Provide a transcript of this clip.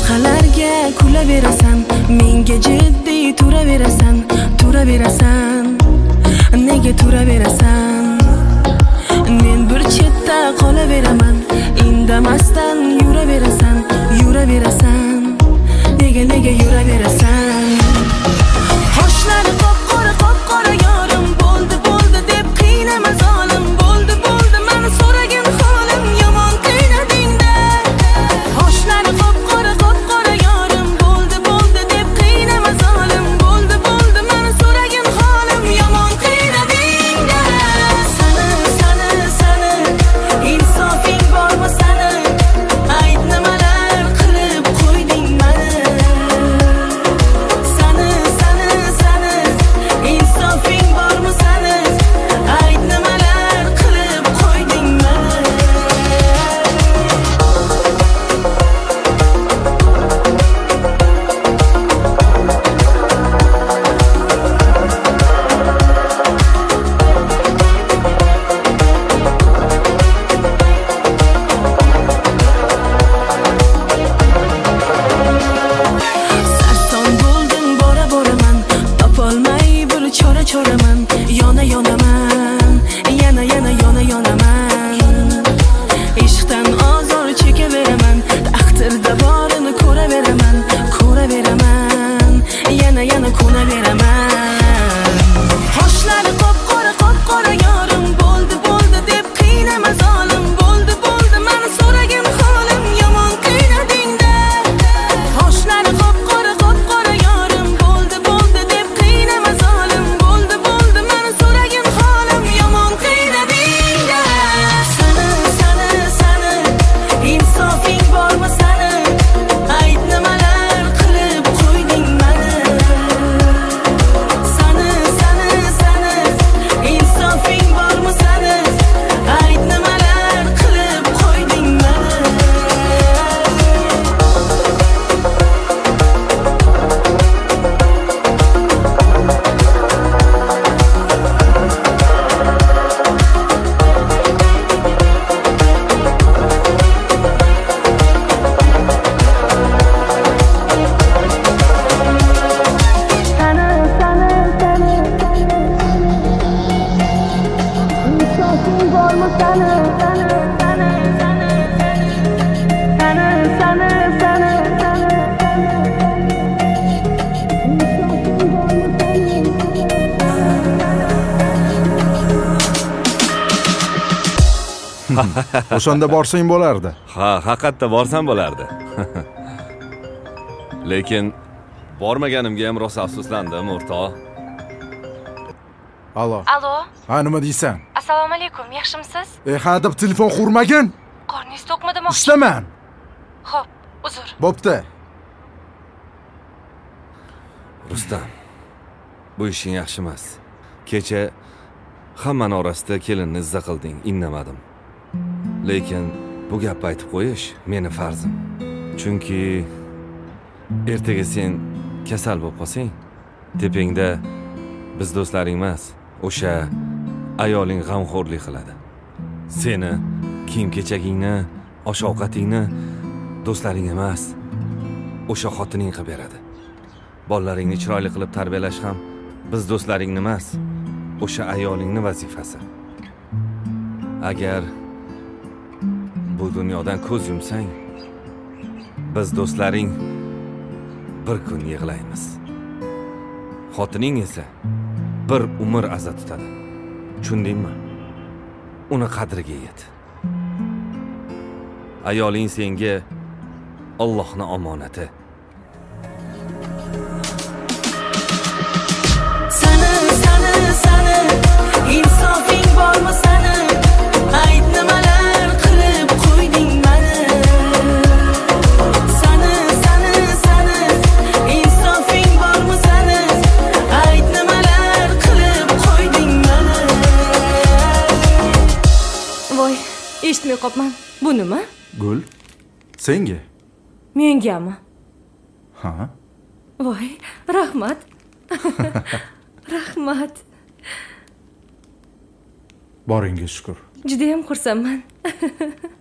Shaqalarga kulaverasan, menga jiddiy turaverasan, turaverasan. Nega turaverasan? Men bir chetda qolaveraman, indamasdan yuraverasan, yuraverasan. Nega yuraverasan? Qoshlari qop-qora yorim, bo'ldi deb qiynama zolim, bo'ldi meni so'ragin holim, yomon qiynading-da. Qoshlari qop-qora yorim, bo'ldi deb qiynama zolim, bo'ldi meni so'ragin holim, yomon qiynading-da. Sani insofing bormi sani? Ayt nimalar qilib qo'yding meni? Sani insofing bormi sani? Ayt nimalar qilib qo'yding meni? Sarson bo'ldim boraman, topolmay bir choraman, yonaman, yana yonaman. Ishqdan ozor chekaveraman, taqdirda borini ko'raveraman, yana ko'naveraman. Qoshlari qop-qora yorim, bo'ldi deb qiynama zolim, bo'ldi meni so'ragin holim, yomon qiynading-da. Qoshlari qop-qora yorim, bo'ldi deb qiynama zolim, bo'ldi meni so'ragin holim, yomon qiynading-da. Sani insofing bormi sani? Ayt nimalar qilib qo'yding meni? Sani insofing bormi sani? Ayt nimalar qilib qo'yding meni? O'shanda borsang bo'lardi. Ha, haqiqatda borsam bo'lardi. Lekin bormaganimga ham rosa afsuslandim, o'rtoq. Alo. Ha, nima deysan? Assalomu alaykum, yaxshimisiz? Ha deb telefon qurmagin. Qorningiz to'qmi demoqchi? Ishlaman. Xo'p, uzr. Bo'pti. Rustam, bu ishing yaxshi emas. Kecha hammani orasida kelinni izza qilding, indamadim. Lekin bu gapni aytib qo'yish meni farzim. Chunki ertaga sen kasal bo'lib qolsang, tepingda biz do'stlaring emas, o'sha ayoling g'amxo'rlik qiladi. Seni kiyim-kechagingni, osh-ovqatingni do'stlaring emas, o'sha xotining qilib beradi. Bolalaringni chiroyli qilib tarbiyalash ham biz do'stlaringni emas, o'sha ayolingni vazifasi. Agar bu dunyodan ko'z yumsang, biz do'stlaring bir kun yig'laymiz. Xotining esa bir umr aza tutadi. Tushundingmi? Uni qadriga yet. Ayoling senga Allohning omonati. Sani insofing bormi sani? Ayt nimalar qilib qo'yding meni? Sani insofing bormi sani? Ayt nimalar qilib qo'yding meni? Voy, eshitmay qopman. Bu nima? Gul, senga? Mengami? Ha? Voy, rahmat. Rahmat. Boringga shukr. Juda ham xursandman.